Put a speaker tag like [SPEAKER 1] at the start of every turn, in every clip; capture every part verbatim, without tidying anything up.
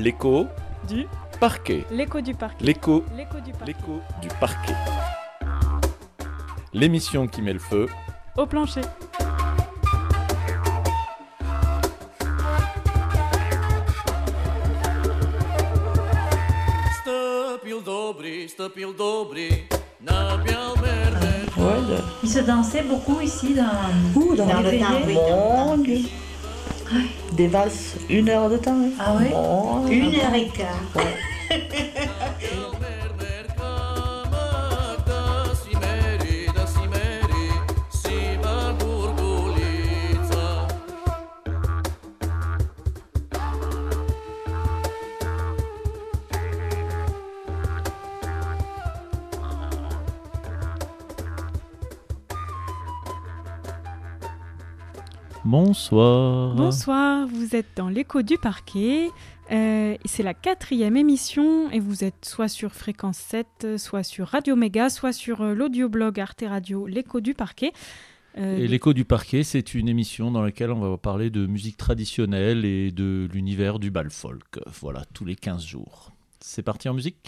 [SPEAKER 1] L'écho
[SPEAKER 2] du
[SPEAKER 1] parquet.
[SPEAKER 2] L'écho du parquet.
[SPEAKER 1] L'écho,
[SPEAKER 2] L'écho du parquet.
[SPEAKER 1] l'écho du parquet. L'émission qui met le feu
[SPEAKER 2] Au plancher.
[SPEAKER 3] Ouais,
[SPEAKER 4] Il se dansait beaucoup ici dans,
[SPEAKER 3] Ouh, dans
[SPEAKER 4] dans
[SPEAKER 3] le
[SPEAKER 4] le
[SPEAKER 3] temps,
[SPEAKER 4] veillé.
[SPEAKER 3] oui, mon Dieu. Des valses, une heure de temps. Hein.
[SPEAKER 4] Ah ouais
[SPEAKER 3] Mon Dieu.
[SPEAKER 4] Une heure et quart.
[SPEAKER 1] Bonsoir.
[SPEAKER 2] Bonsoir, vous êtes dans l'écho du parquet. Euh, c'est la quatrième émission et vous êtes soit sur Fréquence sept, soit sur Radio Méga, soit sur euh, l'audioblog Arte Radio, l'écho du parquet. Euh,
[SPEAKER 5] Et l'écho du parquet, c'est une émission dans laquelle on va parler de musique traditionnelle et de l'univers du bal folk. Voilà, tous les quinze jours. C'est parti en musique ?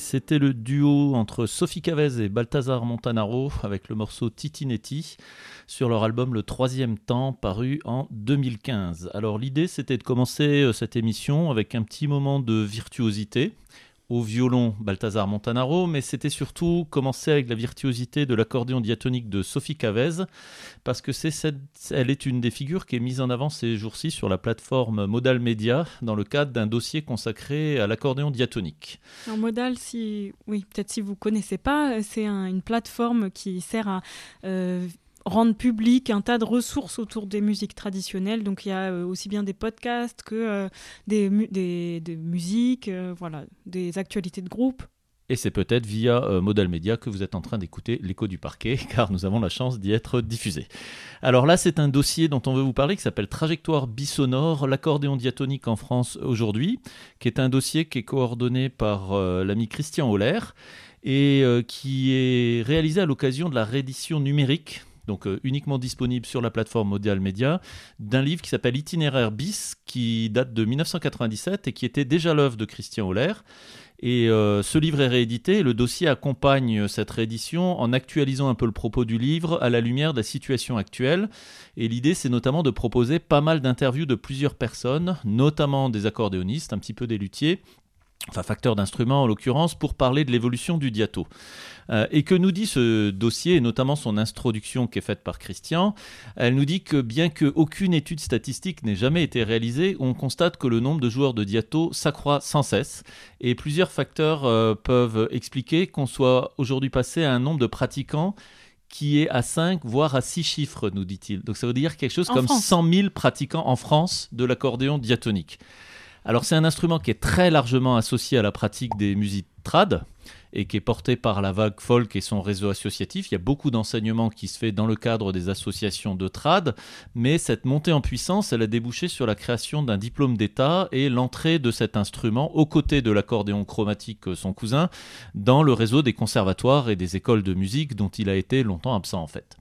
[SPEAKER 5] C'était le duo entre Sophie Cavez et Balthazar Montanaro avec le morceau Titinetti sur leur album Le Troisième Temps paru en deux mille quinze. Alors l'idée c'était de commencer cette émission avec un petit moment de virtuosité. Au violon, Balthazar Montanaro, mais c'était surtout commencer avec la virtuosité de l'accordéon diatonique de Sophie Cavez, parce que c'est cette, elle est une des figures qui est mise en avant ces jours-ci sur la plateforme Modal Media, dans le cadre d'un dossier consacré à l'accordéon diatonique.
[SPEAKER 2] En Modal, si, oui, peut-être si vous ne connaissez pas, c'est un, une plateforme qui sert à... Euh, rendre public un tas de ressources autour des musiques traditionnelles. Donc, il y a euh, aussi bien des podcasts que euh, des, mu- des, des musiques, euh, voilà, des actualités de groupe.
[SPEAKER 5] Et c'est peut-être via euh, Modal Media que vous êtes en train d'écouter l'écho du parquet, car nous avons la chance d'y être diffusés. Alors là, c'est un dossier dont on veut vous parler qui s'appelle Trajectoire bisonore, l'accordéon diatonique en France aujourd'hui, qui est un dossier qui est coordonné par euh, l'ami Christian Holler et euh, qui est réalisé à l'occasion de la réédition numérique, donc euh, uniquement disponible sur la plateforme Modal Media, d'un livre qui s'appelle Itinéraire bis, qui date de dix-neuf cent quatre-vingt-dix-sept et qui était déjà l'œuvre de Christian Holler. Et euh, ce livre est réédité, et le dossier accompagne cette réédition en actualisant un peu le propos du livre à la lumière de la situation actuelle. Et l'idée, c'est notamment de proposer pas mal d'interviews de plusieurs personnes, notamment des accordéonistes, un petit peu des luthiers, enfin facteurs d'instruments en l'occurrence, pour parler de l'évolution du diato. Euh, et que nous dit ce dossier, et notamment son introduction qui est faite par Christian, elle nous dit que bien qu'aucune étude statistique n'ait jamais été réalisée, on constate que le nombre de joueurs de diato s'accroît sans cesse, et plusieurs facteurs euh, peuvent expliquer qu'on soit aujourd'hui passé à un nombre de pratiquants qui est à cinq, voire à six chiffres, nous dit-il. Donc ça veut dire quelque chose
[SPEAKER 2] En
[SPEAKER 5] comme
[SPEAKER 2] France.
[SPEAKER 5] cent mille pratiquants en France de l'accordéon diatonique. Alors c'est un instrument qui est très largement associé à la pratique des musiques trad et qui est porté par la vague folk et son réseau associatif. Il y a beaucoup d'enseignements qui se fait dans le cadre des associations de trad, mais cette montée en puissance, elle a débouché sur la création d'un diplôme d'État et l'entrée de cet instrument, aux côtés de l'accordéon chromatique, son cousin, dans le réseau des conservatoires et des écoles de musique dont il a été longtemps absent en fait.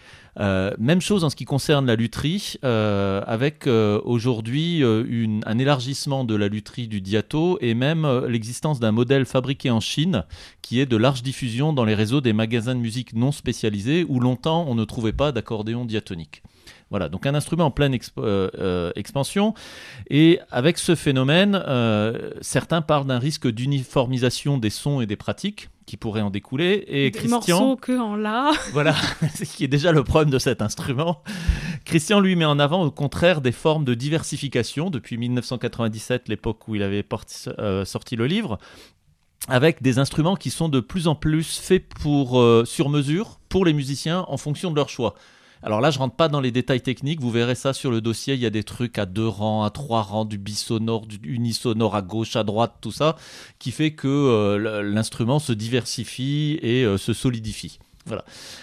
[SPEAKER 5] Euh, même chose en ce qui concerne la lutherie, euh, avec euh, aujourd'hui euh, une, un élargissement de la lutherie du diato et même euh, l'existence d'un modèle fabriqué en Chine qui est de large diffusion dans les réseaux des magasins de musique non spécialisés où longtemps on ne trouvait pas d'accordéon diatonique. Voilà, donc un instrument en pleine exp- euh, euh, expansion. Et avec ce phénomène, euh, certains parlent d'un risque d'uniformisation des sons et des pratiques qui pourrait en découler. Et
[SPEAKER 2] Des
[SPEAKER 5] Christian,
[SPEAKER 2] morceaux que en la.
[SPEAKER 5] voilà, c'est ce qui est déjà le problème de cet instrument. Christian, lui, met en avant au contraire des formes de diversification depuis dix-neuf cent quatre-vingt-dix-sept, l'époque où il avait porti, euh, sorti le livre, avec des instruments qui sont de plus en plus faits pour, euh, sur mesure pour les musiciens en fonction de leur choix. Alors là, je ne rentre pas dans les détails techniques, vous verrez ça sur le dossier, il y a des trucs à deux rangs, à trois rangs, du bisonore, du unisonore à gauche, à droite, tout ça, qui fait que euh, l'instrument se diversifie et euh, se solidifie. Voilà.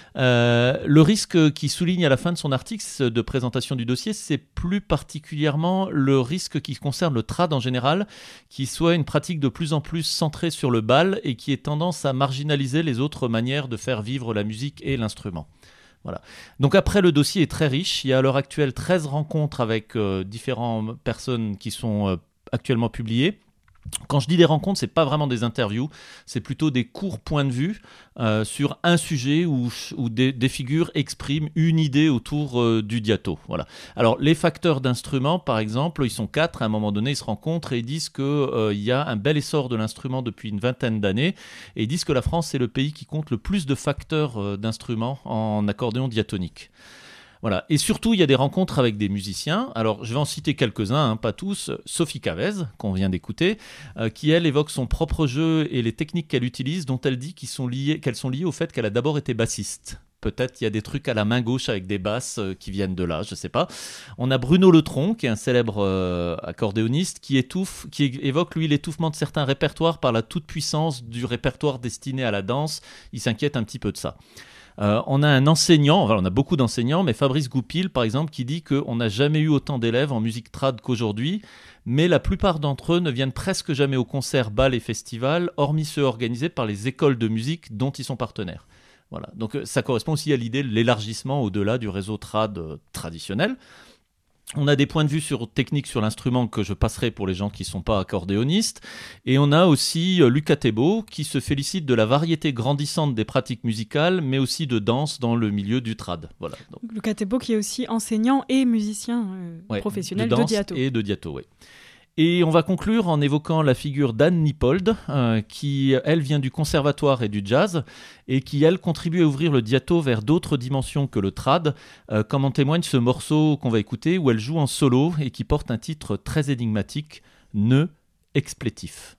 [SPEAKER 5] Euh, le risque qu'il souligne à la fin de son article de présentation du dossier, c'est plus particulièrement le risque qui concerne le trad en général, qui soit une pratique de plus en plus centrée sur le bal et qui ait tendance à marginaliser les autres manières de faire vivre la musique et l'instrument. Voilà. Donc après, le dossier est très riche. Il y a à l'heure actuelle treize rencontres avec euh, différentes personnes qui sont euh, actuellement publiées. Quand je dis des rencontres, c'est pas vraiment des interviews, c'est plutôt des courts points de vue euh, sur un sujet où, où des, des figures expriment une idée autour euh, du diato. Voilà. Alors les facteurs d'instruments, par exemple, ils sont quatre. À un moment donné, ils se rencontrent et ils disent qu'il euh, y a un bel essor de l'instrument depuis une vingtaine d'années, et ils disent que la France est le pays qui compte le plus de facteurs euh, d'instruments en accordéon diatonique. Voilà. Et surtout, il y a des rencontres avec des musiciens. Alors, je vais en citer quelques-uns, hein, pas tous. Sophie Cavez, qu'on vient d'écouter, euh, qui, elle, évoque son propre jeu et les techniques qu'elle utilise, dont elle dit qu'ils sont liés, qu'elles sont liées au fait qu'elle a d'abord été bassiste. Peut-être il y a des trucs à la main gauche avec des basses euh, qui viennent de là, je ne sais pas. On a Bruno Letron, qui est un célèbre euh, accordéoniste, qui, étouffe, qui évoque, lui, l'étouffement de certains répertoires par la toute-puissance du répertoire destiné à la danse. Il s'inquiète un petit peu de ça. Euh, on a un enseignant, enfin, on a beaucoup d'enseignants, mais Fabrice Goupil, par exemple, qui dit qu'on n'a jamais eu autant d'élèves en musique trad qu'aujourd'hui, mais la plupart d'entre eux ne viennent presque jamais aux concerts, bals et festivals, hormis ceux organisés par les écoles de musique dont ils sont partenaires. Voilà. Donc ça correspond aussi à l'idée de l'élargissement au-delà du réseau trad euh, traditionnel. On a des points de vue sur, techniques sur l'instrument que je passerai pour les gens qui ne sont pas accordéonistes. Et on a aussi euh, Lucas Thébault qui se félicite de la variété grandissante des pratiques musicales, mais aussi de danse dans le milieu du trad. Voilà. Donc,
[SPEAKER 2] Lucas Thébault qui est aussi enseignant et musicien euh,
[SPEAKER 5] ouais,
[SPEAKER 2] professionnel
[SPEAKER 5] de,
[SPEAKER 2] de
[SPEAKER 5] danse
[SPEAKER 2] Diato.
[SPEAKER 5] Et de Diato, oui. Et on va conclure en évoquant la figure d'Anne Nippold, euh, qui, elle, vient du conservatoire et du jazz, et qui, elle, contribue à ouvrir le Diato vers d'autres dimensions que le trad, euh, comme en témoigne ce morceau qu'on va écouter, où elle joue en solo et qui porte un titre très énigmatique, Nœud explétif.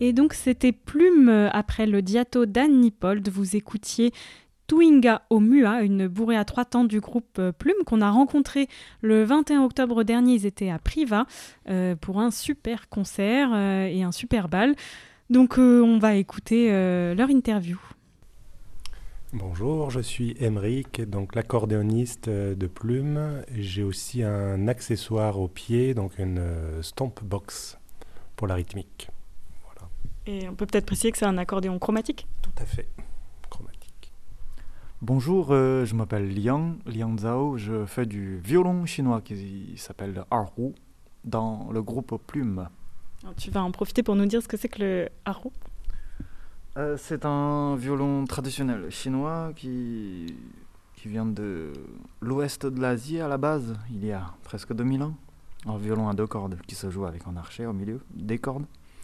[SPEAKER 2] Et donc c'était Plume après le Diato d'Anne Nippold. Vous écoutiez Tuinga au Mua, une bourrée à trois temps du groupe Plume qu'on a rencontré le vingt et un octobre dernier. Ils étaient à Privas euh, pour un super concert euh, et un super bal. Donc euh, on va écouter euh, leur interview.
[SPEAKER 6] Bonjour, je suis Emeric, donc l'accordéoniste de Plume. J'ai aussi un accessoire au pied, donc une stomp box pour la rythmique. Voilà.
[SPEAKER 2] Et on peut peut-être préciser que c'est un accordéon chromatique ?
[SPEAKER 6] Tout à fait, chromatique.
[SPEAKER 7] Bonjour, euh, je m'appelle Liang, Liang Zhao, je fais du violon chinois qui s'appelle Erhu dans le groupe Plume.
[SPEAKER 2] Alors, tu vas en profiter pour nous dire ce que c'est que le Erhu ?
[SPEAKER 7] Euh, c'est un violon traditionnel chinois qui, qui vient de l'ouest de l'Asie à la base, il y a presque deux mille ans. Un violon à deux cordes qui se joue avec un archet au milieu, des cordes.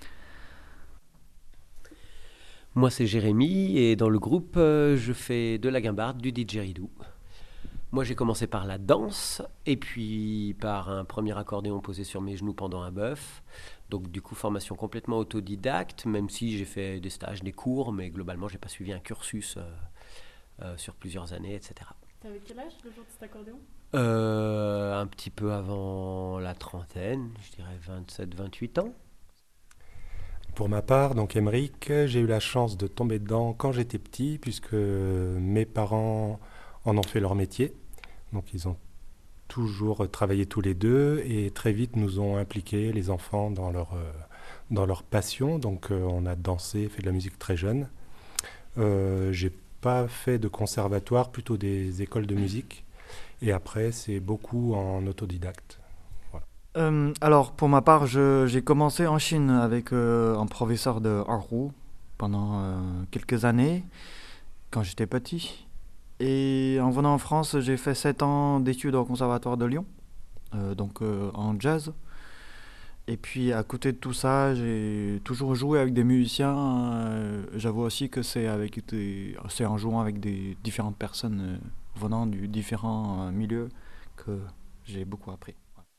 [SPEAKER 8] Moi c'est Jérémy et dans le groupe euh, je fais de la guimbarde, du didgeridoo. Moi j'ai commencé par la danse et puis par un premier accordéon posé sur mes genoux pendant un bœuf. Donc du coup formation complètement autodidacte, même si j'ai fait des stages, des cours, mais globalement j'ai pas suivi un cursus euh, euh, sur plusieurs années, et cetera.
[SPEAKER 2] T'avais quel âge le jour de cet accordéon ?
[SPEAKER 8] euh, Un petit peu avant la trentaine, je dirais vingt-sept vingt-huit ans.
[SPEAKER 6] Pour ma part, donc Emeric, j'ai eu la chance de tomber dedans quand j'étais petit, puisque mes parents en ont fait leur métier. Donc ils ont toujours travaillé tous les deux et très vite nous ont impliqués, les enfants, dans leur, euh, dans leur passion. Donc euh, on a dansé, fait de la musique très jeune. Euh, j'ai pas fait de conservatoire, plutôt des écoles de musique. Et après, c'est beaucoup en autodidacte.
[SPEAKER 7] Euh, alors, pour ma part, je, j'ai commencé en Chine avec euh, un professeur de Erhu pendant euh, quelques années, quand j'étais petit. Et en venant en France, j'ai fait sept ans d'études au Conservatoire de Lyon, euh, donc euh, en jazz. Et puis, à côté de tout ça, j'ai toujours joué avec des musiciens. Euh, j'avoue aussi que c'est, avec des, c'est en jouant avec des différentes personnes euh, venant de différents euh, milieux que j'ai beaucoup appris.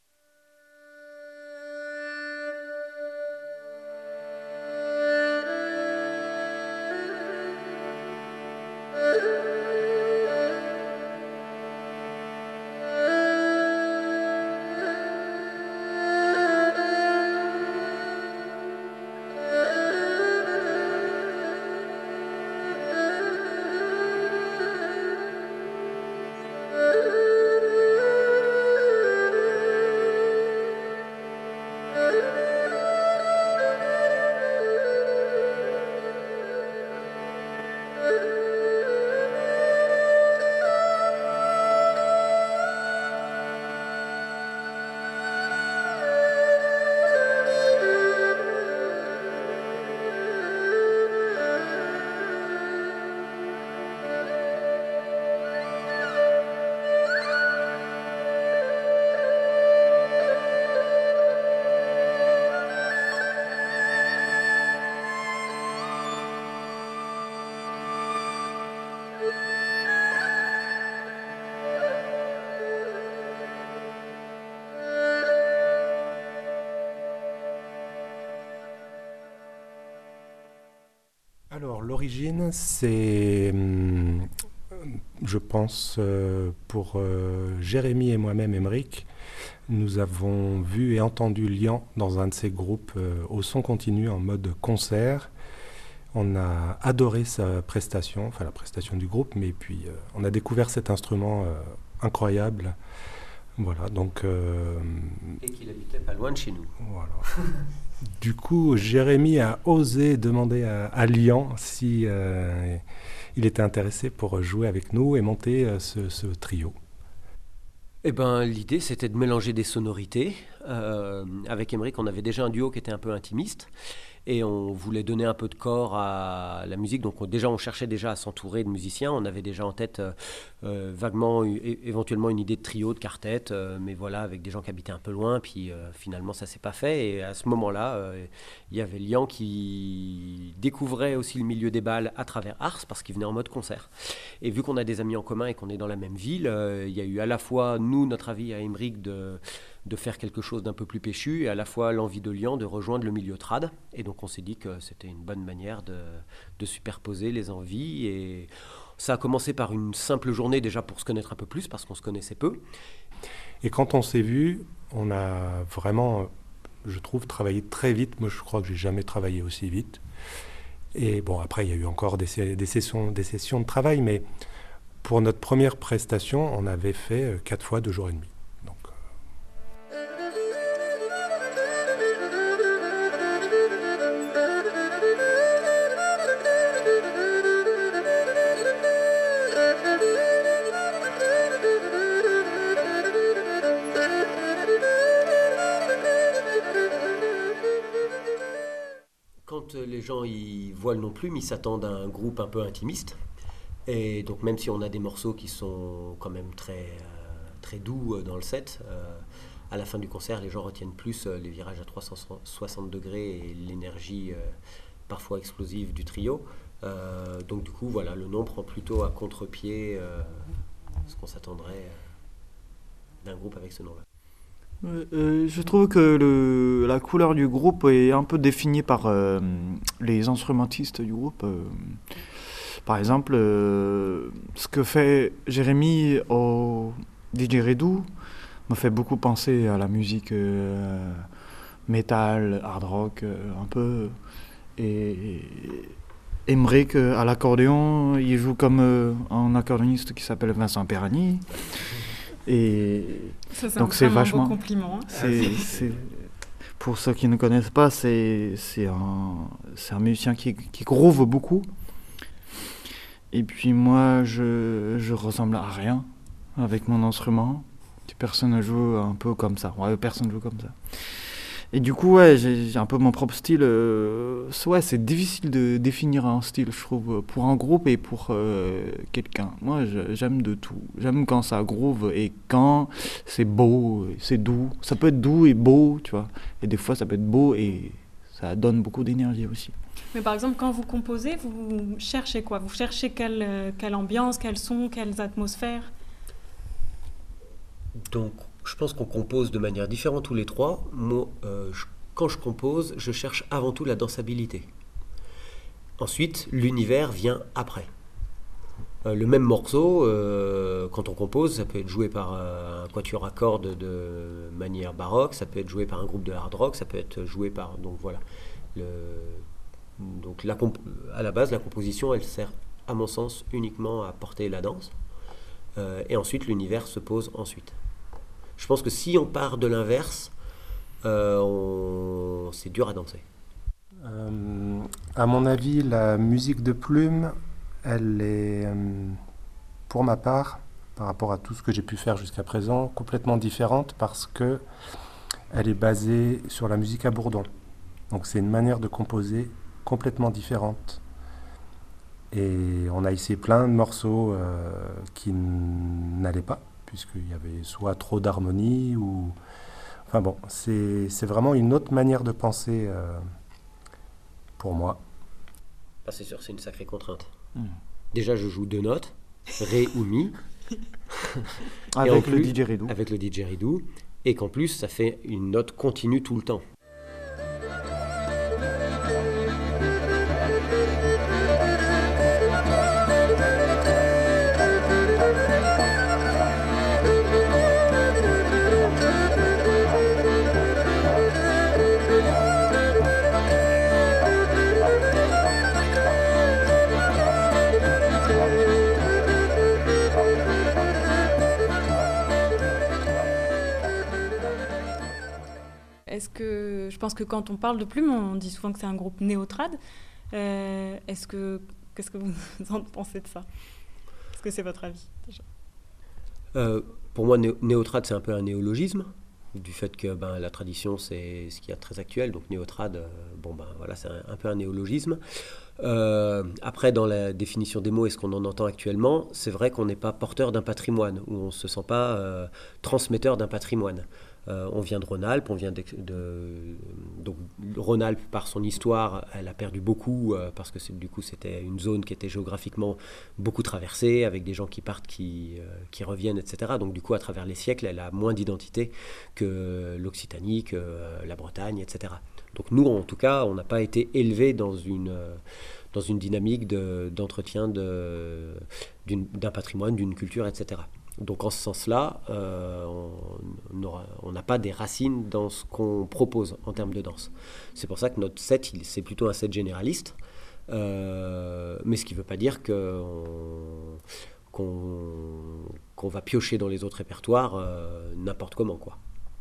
[SPEAKER 6] Alors, l'origine, c'est, hum, je pense, euh, pour euh, Jérémy et moi-même, Emeric, nous avons vu et entendu Lian dans un de ses groupes euh, au son continu en mode concert. On a adoré sa prestation, enfin la prestation du groupe, mais puis euh, on a découvert cet instrument euh, incroyable. Voilà, donc... Euh,
[SPEAKER 8] et qu'il habitait pas loin de chez nous.
[SPEAKER 6] Voilà. Du coup, Jérémy a osé demander à, à Lian si euh, il était intéressé pour jouer avec nous et monter euh, ce, ce trio.
[SPEAKER 8] Eh ben, l'idée, c'était de mélanger des sonorités. Euh, avec Emeric, on avait déjà un duo qui était un peu intimiste. Et on voulait donner un peu de corps à la musique. Donc on, déjà, on cherchait déjà à s'entourer de musiciens. On avait déjà en tête euh, euh, vaguement, é- éventuellement, une idée de trio, de quartet. Euh, mais voilà, avec des gens qui habitaient un peu loin. Puis euh, finalement, ça ne s'est pas fait. Et à ce moment-là, euh, il y avait Lian qui découvrait aussi le milieu des bals à travers Ars, parce qu'il venait en mode concert. Et vu qu'on a des amis en commun et qu'on est dans la même ville, euh, il y a eu à la fois, nous, notre avis à Emeric de... de faire quelque chose d'un peu plus péchu et à la fois l'envie de Lian de rejoindre le milieu trad. Et donc on s'est dit que c'était une bonne manière de, de superposer les envies. Et ça a commencé par une simple journée déjà pour se connaître un peu plus parce qu'on se connaissait peu.
[SPEAKER 6] Et quand on s'est vu, on a vraiment, je trouve, travaillé très vite. Moi, je crois que j'ai jamais travaillé aussi vite. Et bon, après, il y a eu encore des, des, sessions, des sessions de travail, mais pour notre première prestation, on avait fait quatre fois deux jours et demi. Donc,
[SPEAKER 8] Quand les gens ils voient le non plume, ils s'attendent à un groupe un peu intimiste. Et donc même si on a des morceaux qui sont quand même très, euh, très doux dans le set, euh, à la fin du concert, les gens retiennent plus euh, les virages à trois cent soixante degrés et l'énergie euh, parfois explosive du trio. Euh, donc du coup, voilà, le nom prend plutôt à contre-pied euh, ce qu'on s'attendrait euh, d'un groupe avec ce nom-là.
[SPEAKER 7] Euh, je trouve que le, la couleur du groupe est un peu définie par euh, les instrumentistes du groupe. Euh, par exemple, euh, ce que fait Jérémy au Didgeridoo me fait beaucoup penser à la musique euh, metal, hard rock, euh, un peu. Et Emmerich, à l'accordéon, il joue comme euh, un accordéoniste qui s'appelle Vincent Perani. Et
[SPEAKER 2] ça, c'est
[SPEAKER 7] donc
[SPEAKER 2] un
[SPEAKER 7] c'est
[SPEAKER 2] beau
[SPEAKER 7] vachement
[SPEAKER 2] compliment. Hein.
[SPEAKER 7] C'est, c'est, pour ceux qui ne connaissent pas, c'est, c'est, un, c'est un musicien qui, qui groove beaucoup. Et puis moi, je, je ressemble à rien avec mon instrument. Personne ne joue un peu comme ça. Ouais, personne ne joue comme ça. Et du coup, ouais, j'ai, j'ai un peu mon propre style. Euh, ouais, c'est difficile de définir un style, je trouve, pour un groupe et pour euh, quelqu'un. Moi, je, j'aime de tout. J'aime quand ça groove et quand c'est beau, c'est doux. Ça peut être doux et beau, tu vois. Et des fois, ça peut être beau et ça donne beaucoup d'énergie aussi.
[SPEAKER 2] Mais par exemple, quand vous composez, vous cherchez quoi ? Vous cherchez quelle, quelle ambiance, quel son, quelles atmosphères ?
[SPEAKER 8] Donc, je pense qu'on compose de manière différente tous les trois. Moi, euh, je, quand je compose, je cherche avant tout la dansabilité. Ensuite, l'univers vient après. Euh, le même morceau, euh, quand on compose, ça peut être joué par euh, un quatuor à cordes de manière baroque, ça peut être joué par un groupe de hard rock, ça peut être joué par... Donc voilà. Le, donc la comp- à la base, la composition, elle sert, à mon sens, uniquement à porter la danse. Euh, et ensuite, l'univers se pose ensuite. Je pense que si on part de l'inverse, euh, on... c'est dur à danser.
[SPEAKER 6] Euh, à mon avis, la musique de Plume, elle est, euh, pour ma part, par rapport à tout ce que j'ai pu faire jusqu'à présent, complètement différente parce que elle est basée sur la musique à bourdon. Donc c'est une manière de composer complètement différente. Et on a essayé plein de morceaux euh, qui n'allaient pas, puisqu'il y avait soit trop d'harmonie ou... Enfin bon, c'est, c'est vraiment une autre manière de penser euh, pour moi.
[SPEAKER 8] Ah, c'est sûr, c'est une sacrée contrainte.
[SPEAKER 7] Mmh.
[SPEAKER 8] Déjà, je joue deux notes, Ré ou Mi.
[SPEAKER 7] Avec
[SPEAKER 8] plus,
[SPEAKER 7] le didgeridoo.
[SPEAKER 8] Avec le didgeridoo. Et qu'en plus, ça fait une note continue tout le temps.
[SPEAKER 2] Est-ce que, je pense que quand on parle de Plume, on dit souvent que c'est un groupe néo-trad. Euh, est-ce que, qu'est-ce que vous en pensez de ça ? Est-ce que c'est votre avis déjà ?
[SPEAKER 8] euh, Pour moi, néo- néo-trad, c'est un peu un néologisme, du fait que ben, la tradition, c'est ce qu'il y a de très actuel. Donc néo-trad, euh, bon, ben, voilà, c'est un, un peu un néologisme. Euh, après, dans la définition des mots et ce qu'on en entend actuellement, c'est vrai qu'on n'est pas porteur d'un patrimoine, ou on ne se sent pas euh, transmetteur d'un patrimoine. Euh, on vient de Rhône-Alpes, on vient de, de donc Rhône-Alpes par son histoire, elle a perdu beaucoup euh, parce que c'est, du coup c'était une zone qui était géographiquement beaucoup traversée avec des gens qui partent, qui, euh, qui reviennent, et cetera. Donc du coup à travers les siècles, elle a moins d'identité que l'Occitanie, que euh, la Bretagne, et cetera. Donc nous en tout cas, on n'a pas été élevés dans une euh, dans une dynamique de, d'entretien de, d'une, d'un patrimoine, d'une culture, et cetera. Donc en ce sens-là, euh, on n'a pas des racines dans ce qu'on propose en termes de danse. C'est pour ça que notre set, il, c'est plutôt un set généraliste, euh, mais ce qui ne veut pas dire qu'on, qu'on, qu'on va piocher dans les autres répertoires euh, n'importe comment, quoi.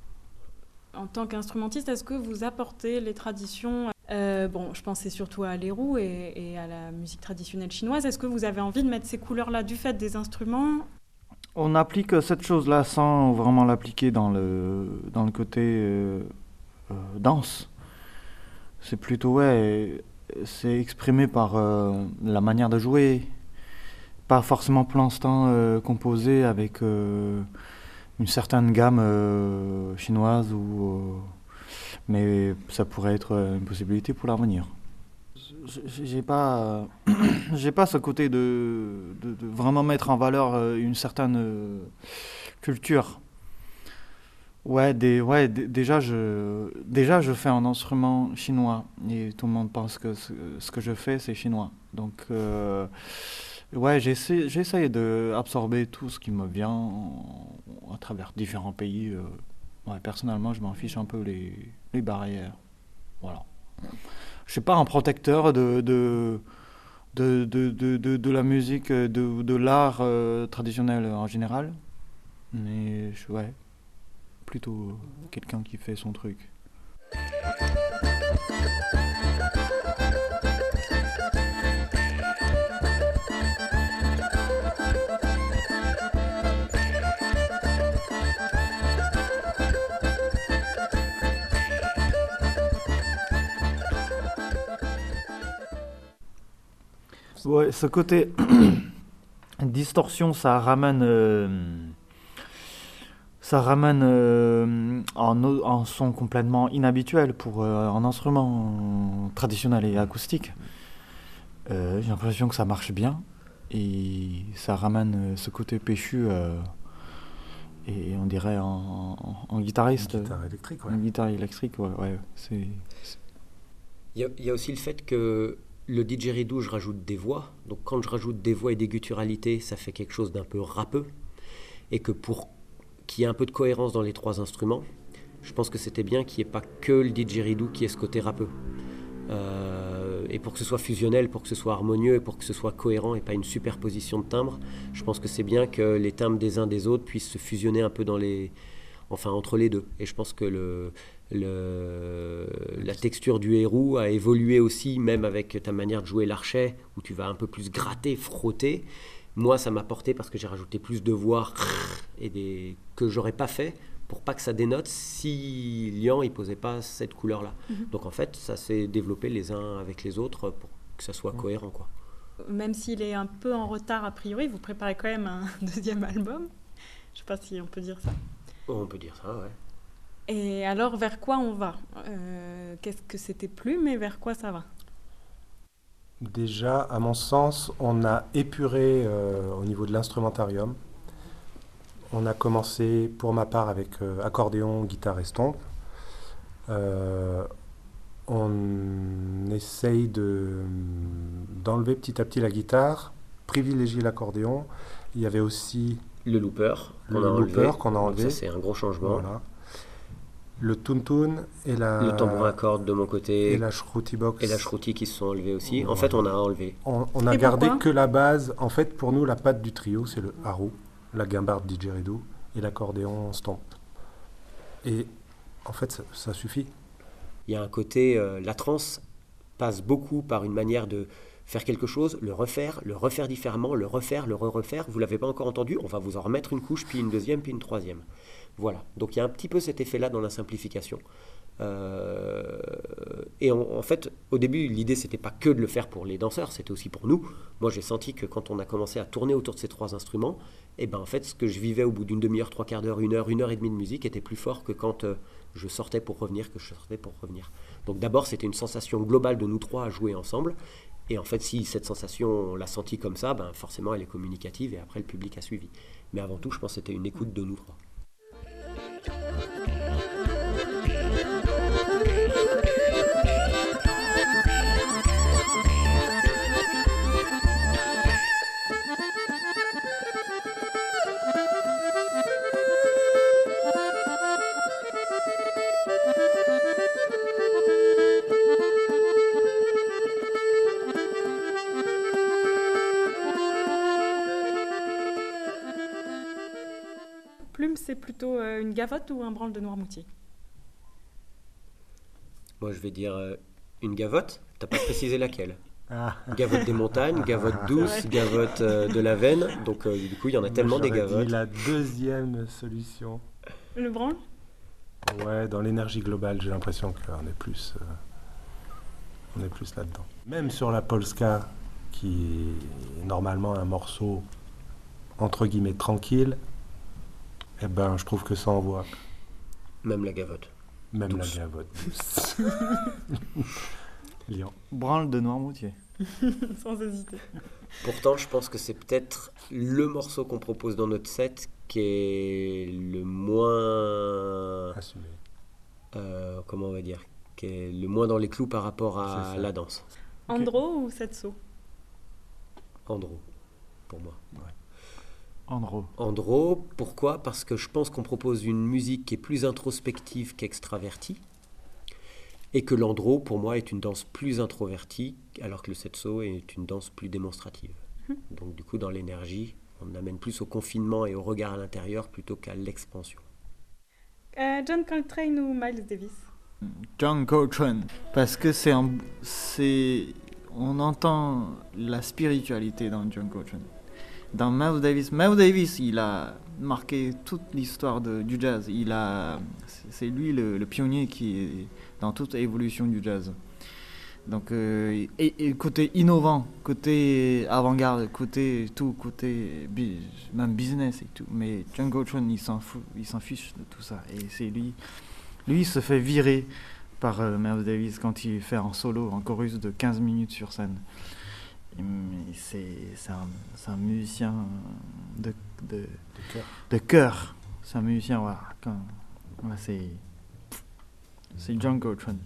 [SPEAKER 2] En tant qu'instrumentiste, est-ce que vous apportez les traditions euh, bon, je pensais surtout à l'érou et, et à la musique traditionnelle chinoise. Est-ce que vous avez envie de mettre ces couleurs-là du fait des instruments ?
[SPEAKER 7] On applique cette chose-là sans vraiment l'appliquer dans le, dans le côté euh, euh, danse. C'est plutôt, ouais, c'est exprimé par euh, la manière de jouer, pas forcément pour l'instant euh, composé avec euh, une certaine gamme euh, chinoise, ou, euh, mais ça pourrait être une possibilité pour l'avenir. J'ai pas, j'ai pas ce côté de, de, de vraiment mettre en valeur une certaine culture. Ouais, des, ouais d- déjà, je, déjà je fais un instrument chinois et tout le monde pense que ce, ce que je fais c'est chinois. Donc euh, ouais, j'essaie, j'essaie d'absorber tout ce qui me vient en, à travers différents pays. Ouais, personnellement, je m'en fiche un peu les, les barrières. Voilà. Je ne suis pas un protecteur de, de, de, de, de, de, de la musique, de, de l'art euh, traditionnel en général, mais je, ouais, plutôt quelqu'un qui fait son truc. Ouais, ce côté distorsion, ça ramène, euh, ça ramène euh, en, en son complètement inhabituel pour euh, un instrument traditionnel et acoustique. Euh, j'ai l'impression que ça marche bien et ça ramène ce côté péchu euh, et on dirait en, en, en guitariste.
[SPEAKER 6] Une guitare électrique, ouais.
[SPEAKER 7] Une guitare électrique, ouais. ouais c'est, c'est...
[SPEAKER 8] Il y a, il y a aussi le fait que le didgeridoo, je rajoute des voix. Donc quand je rajoute des voix et des gutturalités, ça fait quelque chose d'un peu rappeux. Et que pour qu'il y ait un peu de cohérence dans les trois instruments, je pense que c'était bien qu'il n'y ait pas que le didgeridoo qui ait ce côté rappeux. Euh, et pour que ce soit fusionnel, pour que ce soit harmonieux, et pour que ce soit cohérent et pas une superposition de timbres, je pense que c'est bien que les timbres des uns des autres puissent se fusionner un peu dans les... enfin entre les deux. Et je pense que le... Le, la texture du hérou a évolué aussi, même avec ta manière de jouer l'archet, où tu vas un peu plus gratter, frotter. Moi, ça m'a porté parce que j'ai rajouté plus de voix et des, que j'aurais pas fait pour pas que ça dénote si Lian il posait pas cette couleur-là. Mm-hmm. Donc en fait, ça s'est développé les uns avec les autres pour que ça soit mmh. cohérent, quoi.
[SPEAKER 2] Même s'il est un peu en retard a priori, vous préparez quand même un deuxième album. Je sais pas si on peut dire ça.
[SPEAKER 8] Oh, on peut dire ça, ouais.
[SPEAKER 2] Et alors, vers quoi on va ? euh, Qu'est-ce que c'était plus, mais vers quoi ça va ?
[SPEAKER 6] Déjà, à mon sens, on a épuré euh, au niveau de l'instrumentarium. On a commencé, pour ma part, avec euh, accordéon, guitare et stomp. Euh, on essaye de, d'enlever petit à petit la guitare, privilégier l'accordéon. Il y avait aussi
[SPEAKER 8] le looper qu'on
[SPEAKER 6] le
[SPEAKER 8] a
[SPEAKER 6] looper
[SPEAKER 8] enlevé.
[SPEAKER 6] qu'on a enlevé.
[SPEAKER 8] Ça, c'est un gros changement.
[SPEAKER 6] Voilà. Le toun-toun et la...
[SPEAKER 8] Le tambourin à cordes de mon côté.
[SPEAKER 6] Et la shruti box.
[SPEAKER 8] Et la shruti qui se sont enlevés aussi.
[SPEAKER 6] Voilà.
[SPEAKER 8] En fait, on a enlevé.
[SPEAKER 6] On, on a
[SPEAKER 2] et
[SPEAKER 6] gardé
[SPEAKER 2] pourquoi ?
[SPEAKER 6] que la base. En fait, pour nous, la patte du trio, c'est le haru, la guimbarde didgeridoo et l'accordéon stomp. Et en fait, ça, ça suffit.
[SPEAKER 8] Il y a un côté... Euh, la trance passe beaucoup par une manière de faire quelque chose, le refaire, le refaire différemment, le refaire, le re-refaire. Vous ne l'avez pas encore entendu, on va vous en remettre une couche, puis une deuxième, puis une troisième. Voilà, donc il y a un petit peu cet effet-là dans la simplification. Euh, et en, en fait, au début, l'idée, c'était pas que de le faire pour les danseurs, c'était aussi pour nous. Moi, j'ai senti que quand on a commencé à tourner autour de ces trois instruments, et ben, en fait, ce que je vivais au bout d'une demi-heure, trois quarts d'heure, une heure, une heure et demie de musique était plus fort que quand euh, je sortais pour revenir, que je sortais pour revenir. Donc d'abord, c'était une sensation globale de nous trois à jouer ensemble. Et en fait, si cette sensation, on l'a sentie comme ça, ben, forcément, elle est communicative et après, le public a suivi. Mais avant tout, je pense que c'était une écoute de nous trois.
[SPEAKER 2] Plume, c'est plutôt euh, une gavotte ou un branle de Noirmoutier?
[SPEAKER 8] Moi, je vais dire euh, une gavotte. T'as pas précisé laquelle.
[SPEAKER 6] Ah.
[SPEAKER 8] Gavotte des montagnes, gavotte douce, gavotte euh, de la veine. Donc, euh, du coup, il y en a tellement des gavottes.
[SPEAKER 6] Dit la deuxième solution.
[SPEAKER 2] Le branle?
[SPEAKER 6] Ouais, dans l'énergie globale, j'ai l'impression qu'on est plus, euh, on est plus là-dedans. Même sur la polska, qui est normalement un morceau entre guillemets tranquille, eh ben, je trouve que ça envoie.
[SPEAKER 8] Même la gavotte.
[SPEAKER 6] Même
[SPEAKER 8] douce.
[SPEAKER 6] la gavotte douce. Lyon.
[SPEAKER 7] Branle de Noirmoutier.
[SPEAKER 2] Sans hésiter.
[SPEAKER 8] Pourtant, je pense que c'est peut-être le morceau qu'on propose dans notre set qui est le moins...
[SPEAKER 6] Assumé.
[SPEAKER 8] Euh, comment on va dire, qui est le moins dans les clous par rapport à la danse.
[SPEAKER 2] Andro ou Setso?
[SPEAKER 8] Andro, pour moi. Ouais.
[SPEAKER 7] Andro.
[SPEAKER 8] Andro, pourquoi? Parce que je pense qu'on propose une musique qui est plus introspective qu'extravertie, et que l'andro, pour moi, est une danse plus introvertie, alors que le setso est une danse plus démonstrative. Mmh. Donc du coup, dans l'énergie, on amène plus au confinement et au regard à l'intérieur plutôt qu'à l'expansion.
[SPEAKER 2] Euh, John Coltrane ou Miles Davis?
[SPEAKER 7] John Coltrane, parce que c'est un, c'est, on entend la spiritualité dans John Coltrane. Dans Miles Davis, Miles Davis, il a marqué toute l'histoire de, du jazz. Il a, c'est lui le, le pionnier qui est dans toute l'évolution du jazz. Donc, euh, et, et côté innovant, côté avant-garde, côté tout, côté même business et tout. Mais John Coltrane, il s'en fout, il s'en fiche de tout ça. Et c'est lui, lui il se fait virer par euh, Miles Davis quand il fait un solo, en chorus de quinze minutes sur scène. Mais c'est, c'est, un, c'est un musicien de, de, de, cœur. de cœur. C'est un musicien, voilà. Quand, voilà c'est, c'est John Coltrane.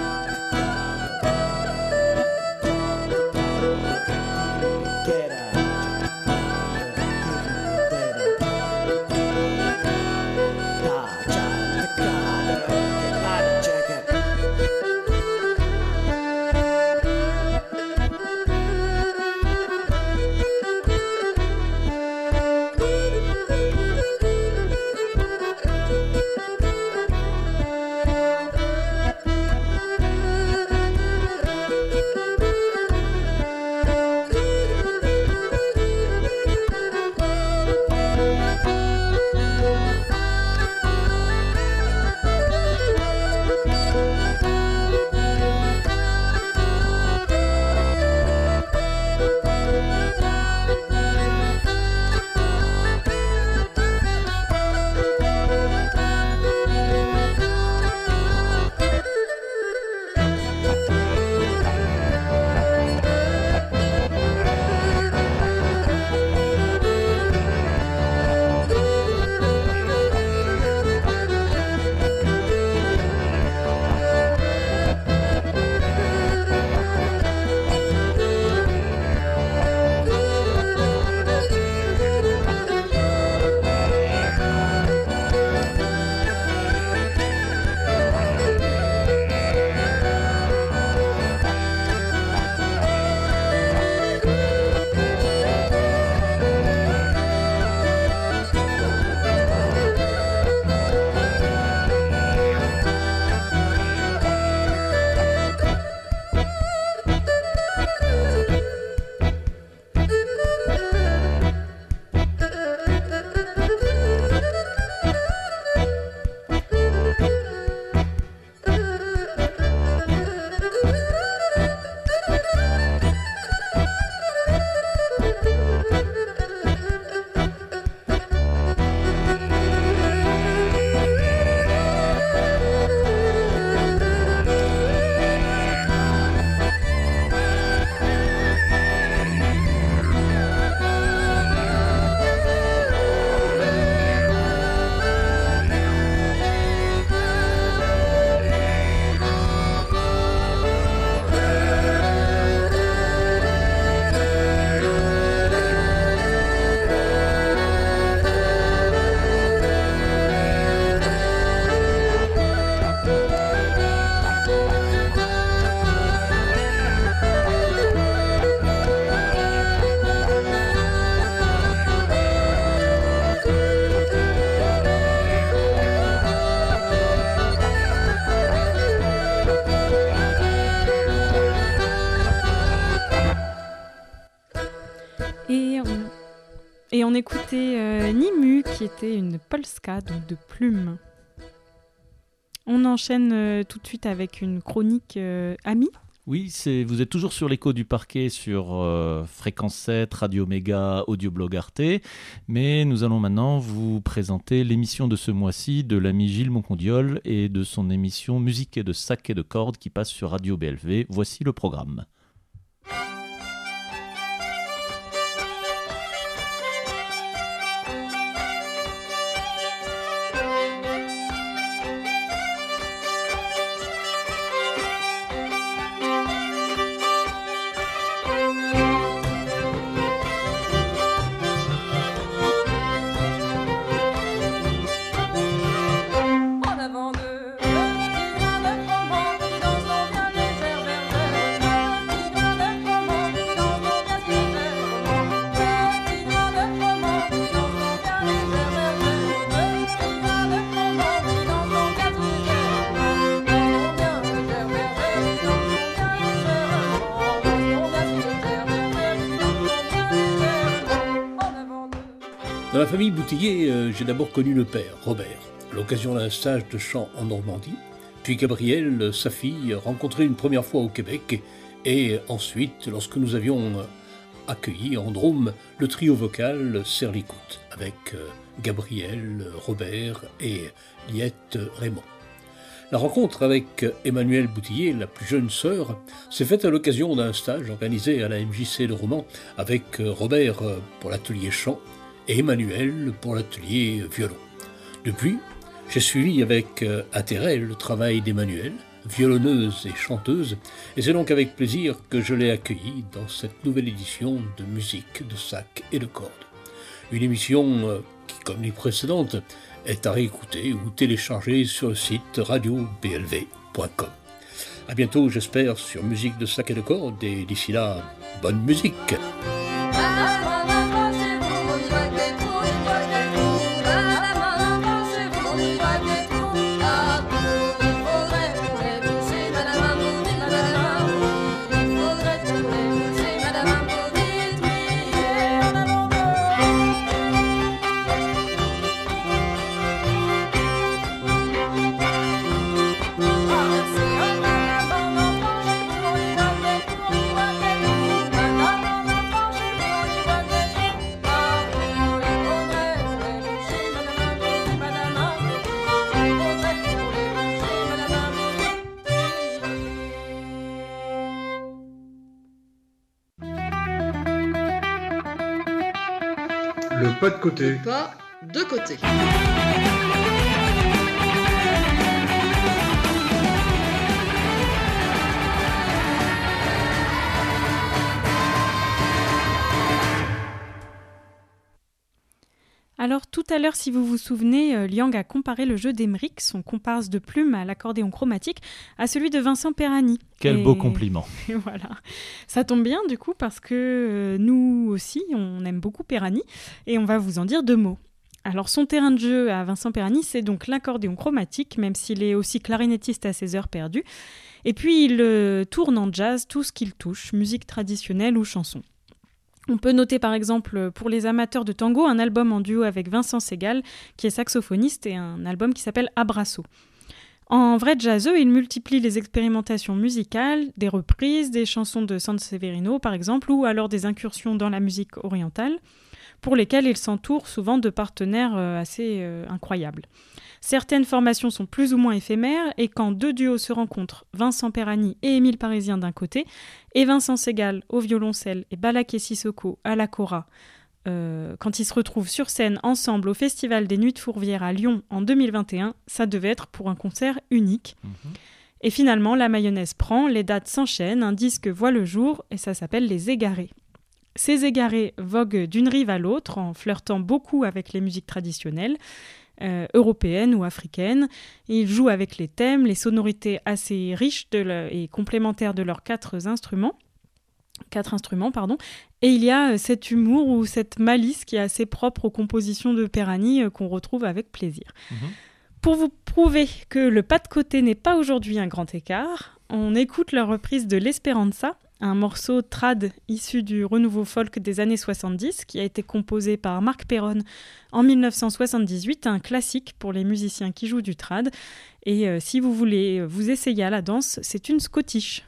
[SPEAKER 9] Get up.
[SPEAKER 2] Et on, et on écoutait euh, Nimu, qui était une polska, donc de plumes. On enchaîne euh, tout de suite avec une chronique euh, amie.
[SPEAKER 5] Oui, c'est, vous êtes toujours sur l'écho du parquet sur euh, Fréquence sept, Radio Méga, Audioblog Arte, mais nous allons maintenant vous présenter l'émission de ce mois-ci de l'ami Gilles Moncondiol et de son émission Musique et de sac et de cordes qui passe sur Radio B L V. Voici le programme.
[SPEAKER 9] Dans la famille Boutillier, euh, j'ai d'abord connu le père, Robert, à l'occasion d'un stage de chant en Normandie, puis Gabrielle, sa fille, rencontrée une première fois au Québec, et ensuite, lorsque nous avions accueilli en Drôme le trio vocal Serre-l'Écoute, avec euh, Gabrielle, Robert et Liette Raymond. La rencontre avec Emmanuelle Boutillier, la plus jeune sœur, s'est faite à l'occasion d'un stage organisé à la M J C de Romans avec Robert pour l'atelier chant et Emmanuel pour l'atelier violon. Depuis, j'ai suivi avec intérêt le travail d'Emmanuelle, violonneuse et chanteuse, et c'est donc avec plaisir que je l'ai accueillie dans cette nouvelle édition de musique, de sac et de cordes. Une émission qui, comme les précédentes, est à réécouter ou télécharger sur le site radio b l v point com. A bientôt, j'espère, sur Musique de sac et de cordes, et d'ici là, bonne musique.
[SPEAKER 10] Le pas de côté.
[SPEAKER 11] Le pas de côté.
[SPEAKER 2] Alors tout à l'heure, si vous vous souvenez, euh, Liang a comparé le jeu d'Emeric, son comparse de plumes à l'accordéon chromatique, à celui de Vincent Perani.
[SPEAKER 5] Quel
[SPEAKER 2] et...
[SPEAKER 5] beau compliment.
[SPEAKER 2] Et voilà. Ça tombe bien du coup parce que euh, nous aussi, on aime beaucoup Perani et on va vous en dire deux mots. Alors son terrain de jeu à Vincent Perani, c'est donc l'accordéon chromatique, même s'il est aussi clarinettiste à ses heures perdues. Et puis il euh, tourne en jazz tout ce qu'il touche, musique traditionnelle ou chanson. On peut noter par exemple pour les amateurs de tango un album en duo avec Vincent Segal qui est saxophoniste et un album qui s'appelle Abraço. En vrai jazzeux, il multiplie les expérimentations musicales, des reprises, des chansons de Sanseverino par exemple ou alors des incursions dans la musique orientale pour lesquelles il s'entoure souvent de partenaires assez euh, incroyables. Certaines formations sont plus ou moins éphémères et quand deux duos se rencontrent, Vincent Perani et Émile Parisien d'un côté, et Vincent Segal au violoncelle et Balaké Sissoko à la kora, euh, quand ils se retrouvent sur scène ensemble au Festival des Nuits de Fourvière à Lyon en deux mille vingt et un, ça devait être pour un concert unique. Mmh. Et finalement, la mayonnaise prend, les dates s'enchaînent, un disque voit le jour et ça s'appelle Les Égarés. Ces égarés voguent d'une rive à l'autre en flirtant beaucoup avec les musiques traditionnelles, Euh, européennes ou africaines. Ils jouent avec les thèmes, les sonorités assez riches de le, et complémentaires de leurs quatre instruments. Quatre instruments, pardon. Et il y a euh, cet humour ou cette malice qui est assez propre aux compositions de Perani euh, qu'on retrouve avec plaisir. Mmh. Pour vous prouver que le pas de côté n'est pas aujourd'hui un grand écart, on écoute leur reprise de l'Esperanza un morceau trad issu du renouveau folk des années soixante-dix qui a été composé par Marc Perron en dix-neuf cent soixante-dix-huit, un classique pour les musiciens qui jouent du trad. Et euh, si vous voulez vous essayer à la danse, c'est une Scottish.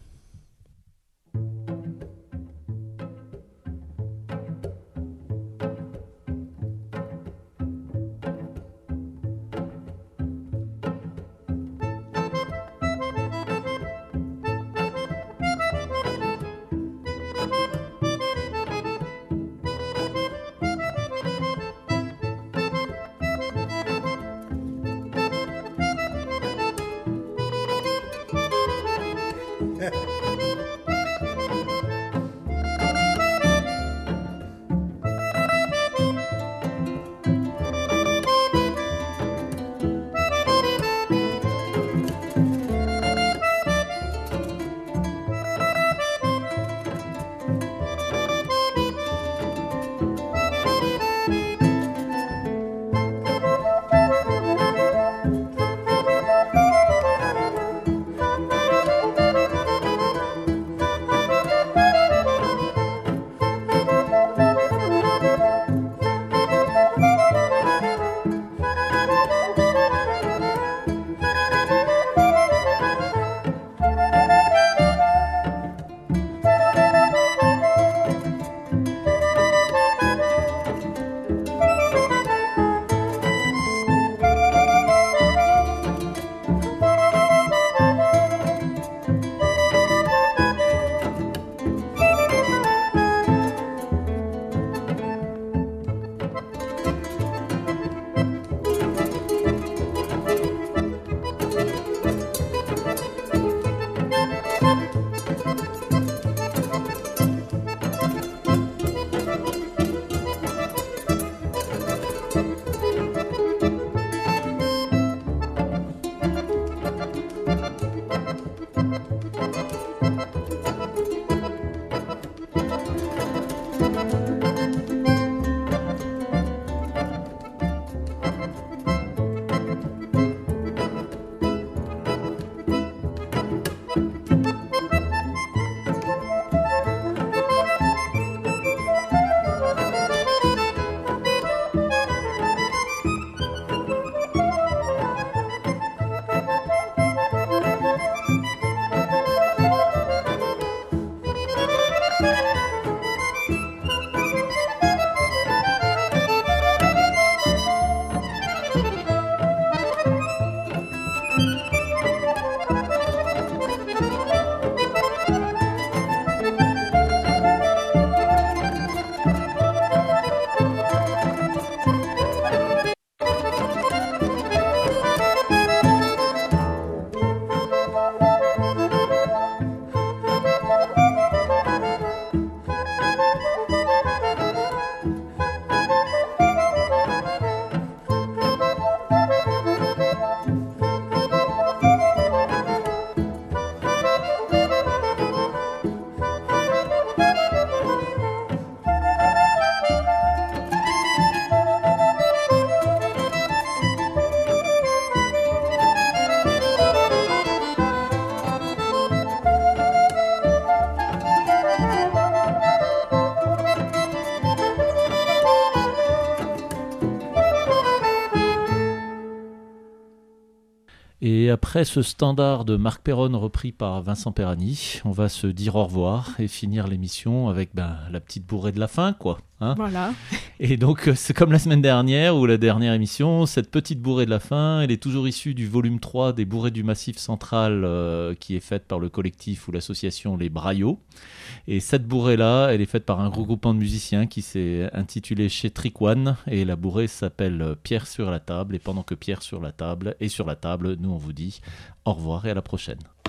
[SPEAKER 5] Et après ce standard de Marc Perron repris par Vincent Perani, on va se dire au revoir et finir l'émission avec ben, la petite bourrée de la fin, quoi. Hein,
[SPEAKER 2] voilà.
[SPEAKER 5] Et donc, c'est comme la semaine dernière ou la dernière émission, cette petite bourrée de la fin, elle est toujours issue du volume trois des bourrées du Massif Central euh, qui est faite par le collectif ou l'association Les Braillots. Et cette bourrée-là, elle est faite par un regroupement de musiciens qui s'est intitulé Chez Triquan. Et la bourrée s'appelle Pierre sur la table. Et pendant que Pierre sur la table est sur la table, nous on vous dit au revoir et à la prochaine.